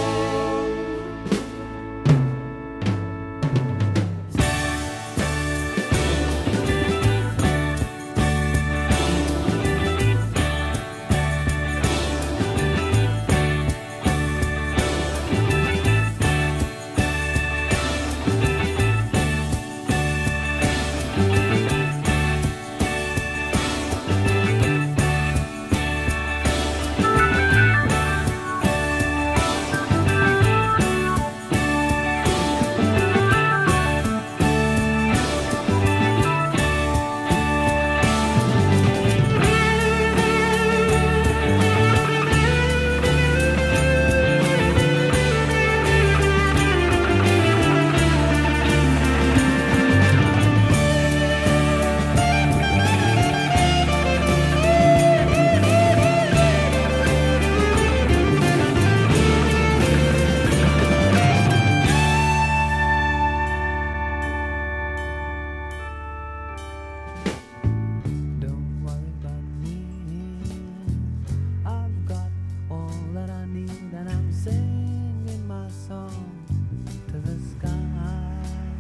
Don't worry about me. I've got all that I need, and I'm singing my song to the sky.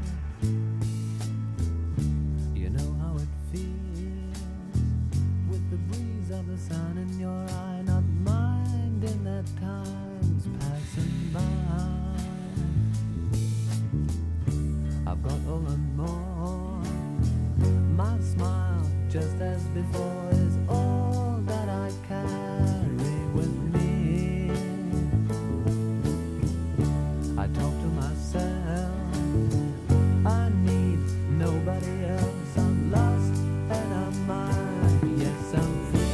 You know how it feels with the breeze of the sun in your eye, not minding that time's passing by. I've got all and more. My smile, just as before, is all that I carry with me. I talk to myself, I need nobody else. I'm lost and I'm mine, yes, I'm free.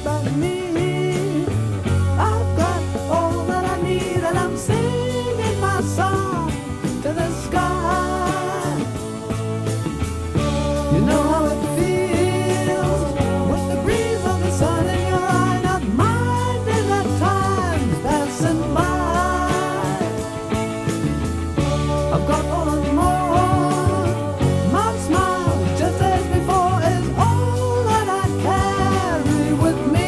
about me. I've got all that I need, and I'm singing my song to the sky. You know how it feels with the breeze of the sun in your eye, not minding the time's passing by. I've got all and more. My smile, just as before, is all that I carry with me.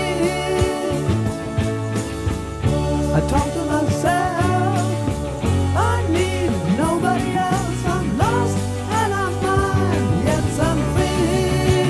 I talk to myself, I need nobody else. I'm lost and I'm blind, yes I'm free.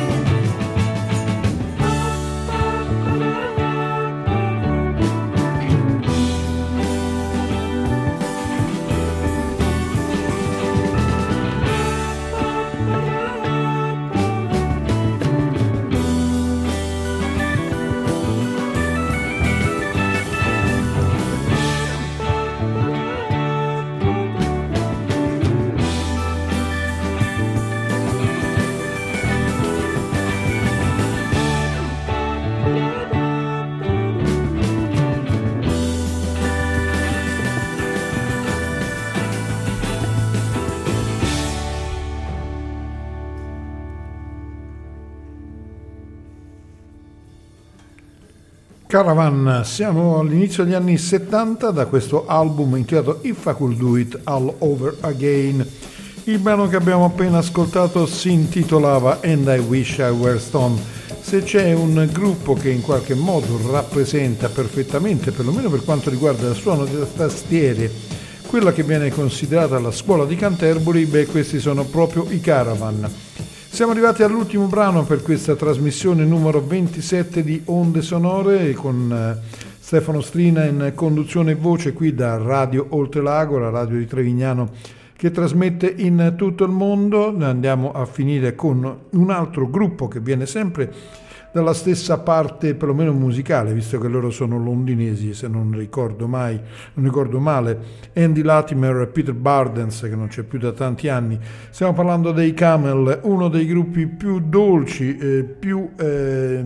Caravan, siamo all'inizio degli anni settanta da questo album intitolato If I Could Do It All Over Again. Il brano che abbiamo appena ascoltato si intitolava And I Wish I Were Stone. Se c'è un gruppo che in qualche modo rappresenta perfettamente, perlomeno per quanto riguarda il suono delle tastiere, quella che viene considerata la scuola di Canterbury, beh, questi sono proprio i Caravan. Siamo arrivati all'ultimo brano per questa trasmissione numero ventisette di Onde Sonore, con eh, Stefano Strina in conduzione e voce qui da Radio Oltrelago, la radio di Trevignano che trasmette in tutto il mondo. Andiamo a finire con un altro gruppo che viene sempre dalla stessa parte, perlomeno musicale, visto che loro sono londinesi, se non ricordo mai, non ricordo male, Andy Latimer e Peter Bardens, che non c'è più da tanti anni. Stiamo parlando dei Camel, uno dei gruppi più dolci, eh, più eh,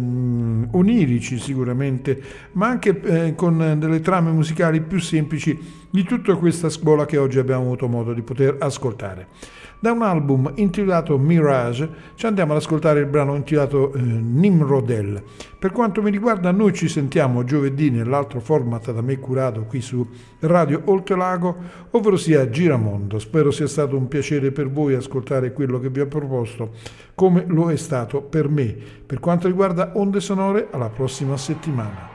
onirici sicuramente, ma anche eh, con delle trame musicali più semplici di tutta questa scuola che oggi abbiamo avuto modo di poter ascoltare. Da un album intitolato Mirage ci andiamo ad ascoltare il brano intitolato eh, Nimrodel. Per quanto mi riguarda, noi ci sentiamo giovedì nell'altro format da me curato qui su Radio Oltrelago, ovvero sia Giramondo. Spero sia stato un piacere per voi ascoltare quello che vi ho proposto, come lo è stato per me. Per quanto riguarda Onde Sonore, alla prossima settimana.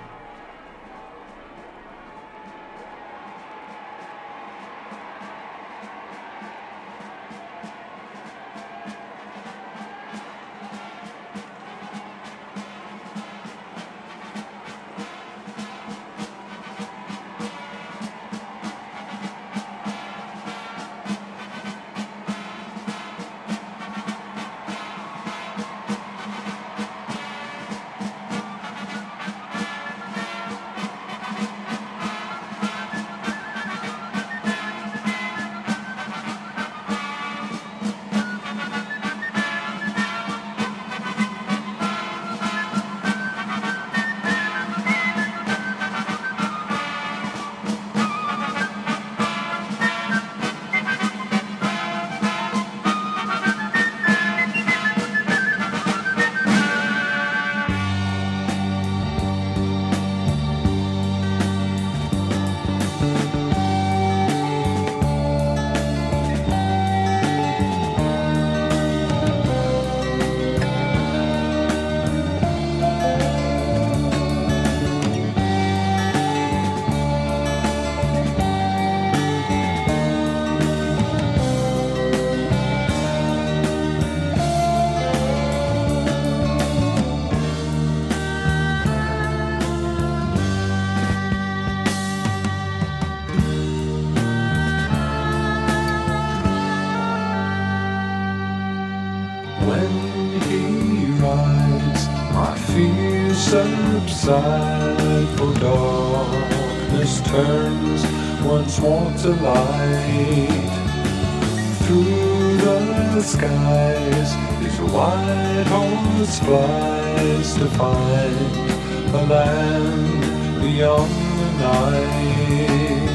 Subside, for darkness turns once more to light. Through the skies his white horse flies to find a land beyond the night.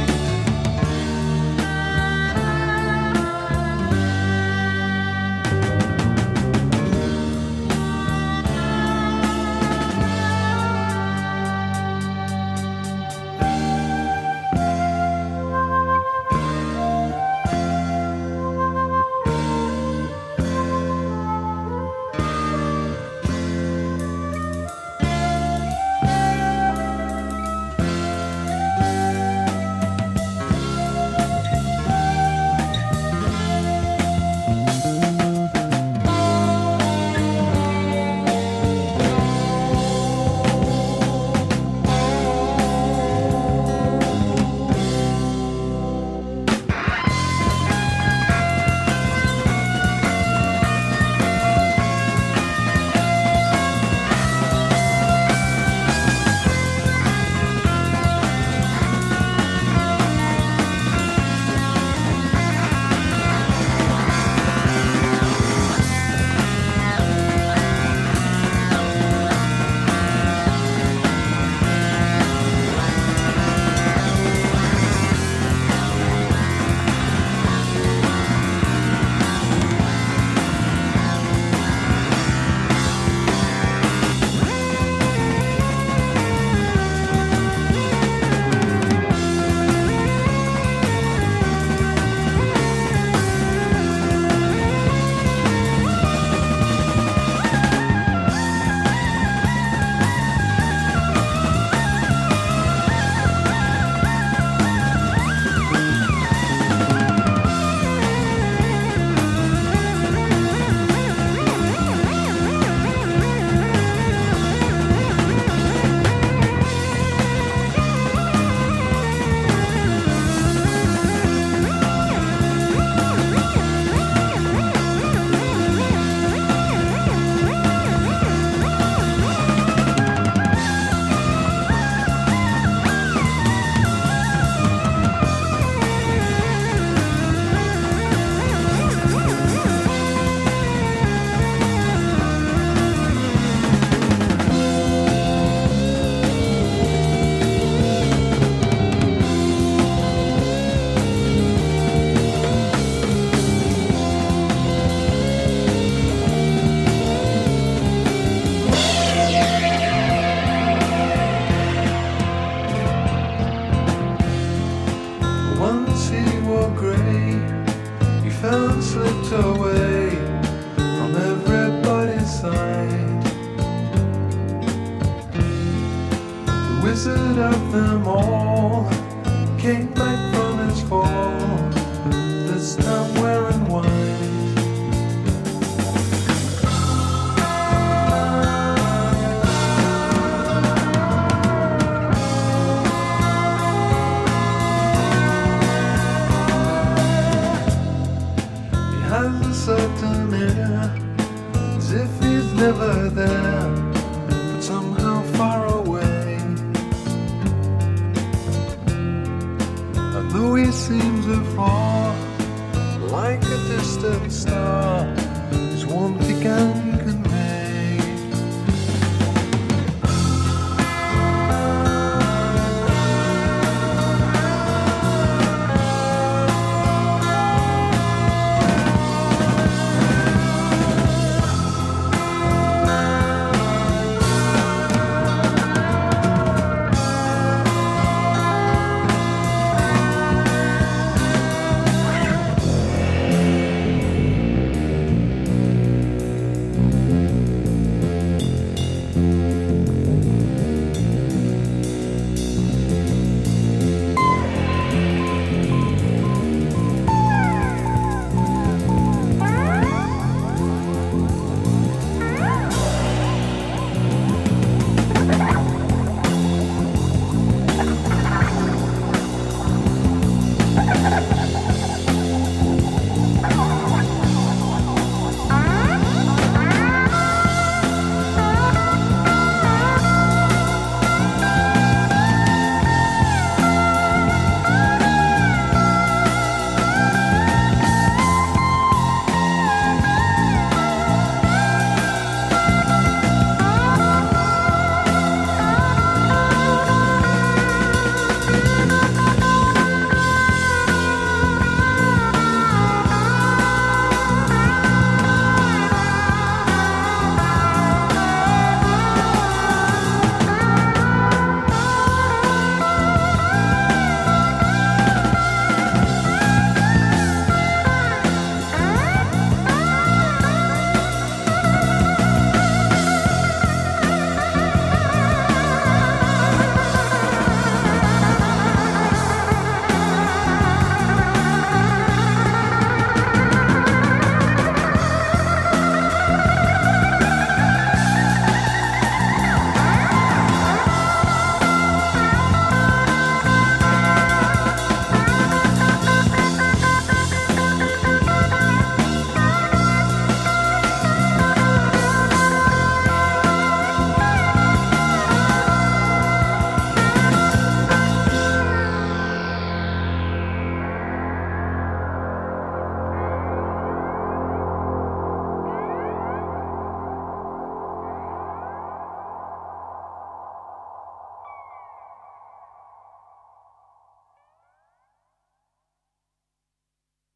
Away from everybody's side, the wizard of them all came back from his fall, this time wearing white. Certain air, as if he's never there, but somehow far away. And though he seems afar, like a distant star,